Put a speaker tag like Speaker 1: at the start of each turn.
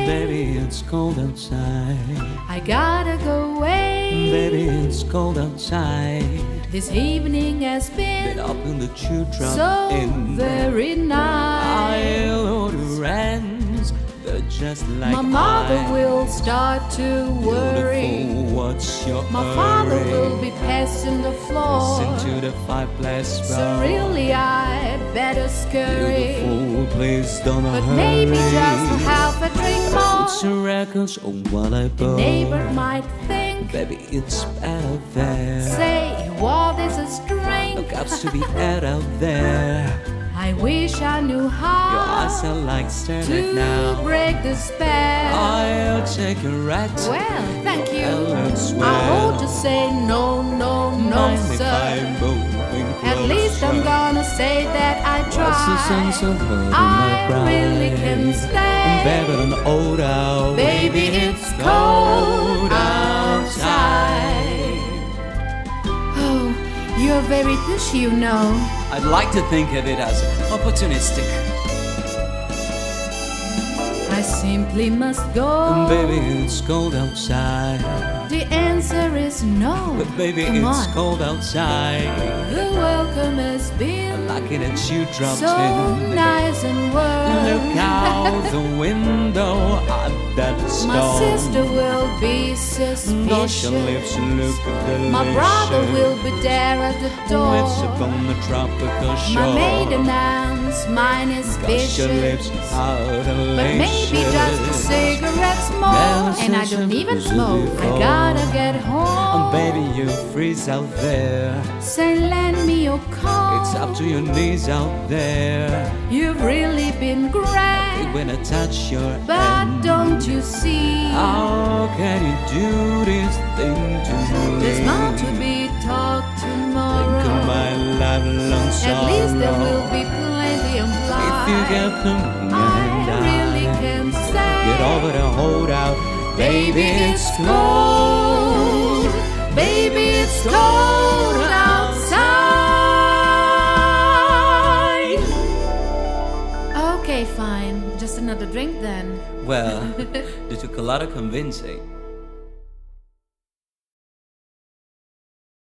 Speaker 1: Baby, it's cold outside.
Speaker 2: I gotta go away.
Speaker 1: Baby, it's cold outside.
Speaker 2: This evening has
Speaker 1: Been
Speaker 2: been
Speaker 1: up in the tube drop
Speaker 2: so
Speaker 1: in.
Speaker 2: very nice.
Speaker 1: I'll order ends. They're just like
Speaker 2: My mother
Speaker 1: I.
Speaker 2: will start to worry.
Speaker 1: Beautiful, what's your
Speaker 2: My father
Speaker 1: hurry?
Speaker 2: will be pacing the floor.
Speaker 1: Listen to the fireplace
Speaker 2: So
Speaker 1: roar.
Speaker 2: really I better scurry.
Speaker 1: Beautiful, please don't
Speaker 2: But
Speaker 1: hurry.
Speaker 2: maybe just half a drink
Speaker 1: Put
Speaker 2: more.
Speaker 1: your records on while I
Speaker 2: The
Speaker 1: blow.
Speaker 2: neighbor might think,
Speaker 1: Baby, it's bad out there.
Speaker 2: say, what is a
Speaker 1: No
Speaker 2: drink?
Speaker 1: guts to be had out there.
Speaker 2: I wish I knew
Speaker 1: Your eyes
Speaker 2: how
Speaker 1: are like starlight
Speaker 2: to
Speaker 1: now.
Speaker 2: break the spell.
Speaker 1: I'll take a right.
Speaker 2: Well, thank you.
Speaker 1: Alex,
Speaker 2: I
Speaker 1: well.
Speaker 2: ought to say no, no, no,
Speaker 1: Mind if
Speaker 2: sir.
Speaker 1: I'm moving
Speaker 2: At least I'm
Speaker 1: closer?
Speaker 2: gonna say that I
Speaker 1: What's the sense
Speaker 2: tried.
Speaker 1: of hurting my
Speaker 2: I
Speaker 1: pride?
Speaker 2: really can stay.
Speaker 1: Better than old out.
Speaker 2: Baby, it's cold outside. Oh, you're very pushy, you know.
Speaker 1: I'd like to think of it as opportunistic.
Speaker 2: I simply must go.
Speaker 1: Baby, it's cold outside.
Speaker 2: The answer is no.
Speaker 1: But baby,
Speaker 2: Come
Speaker 1: it's
Speaker 2: on.
Speaker 1: cold outside.
Speaker 2: The welcome has been
Speaker 1: Like it that you dropped
Speaker 2: so
Speaker 1: in.
Speaker 2: nice and warm.
Speaker 1: Look out the window at that storm.
Speaker 2: My sister will be
Speaker 1: Gosh, your
Speaker 2: suspicious.
Speaker 1: lips look delicious.
Speaker 2: My brother will be there at the door.
Speaker 1: Waves upon the tropical shore.
Speaker 2: My maiden aunt's mine is
Speaker 1: Gosh, your lips
Speaker 2: vicious.
Speaker 1: are delicious.
Speaker 2: But maybe just a cigarette smoke. And I don't even smoke. I gotta get home.
Speaker 1: And baby, you freeze out there.
Speaker 2: Say, lend me your coat.
Speaker 1: It's up to your knees out there.
Speaker 2: You've really been great.
Speaker 1: When I touch your
Speaker 2: But
Speaker 1: hand.
Speaker 2: don't you see?
Speaker 1: How can you do this thing to me?
Speaker 2: There's more to be taught
Speaker 1: Think
Speaker 2: tomorrow.
Speaker 1: of my lifelong sorrow.
Speaker 2: At least there will be plenty implied.
Speaker 1: If you get the
Speaker 2: I really can say,
Speaker 1: get over the holdout. Baby, it's
Speaker 2: cold. Baby, it's cold outside. Okay, fine. Just another drink then.
Speaker 1: Well, it took a lot of convincing.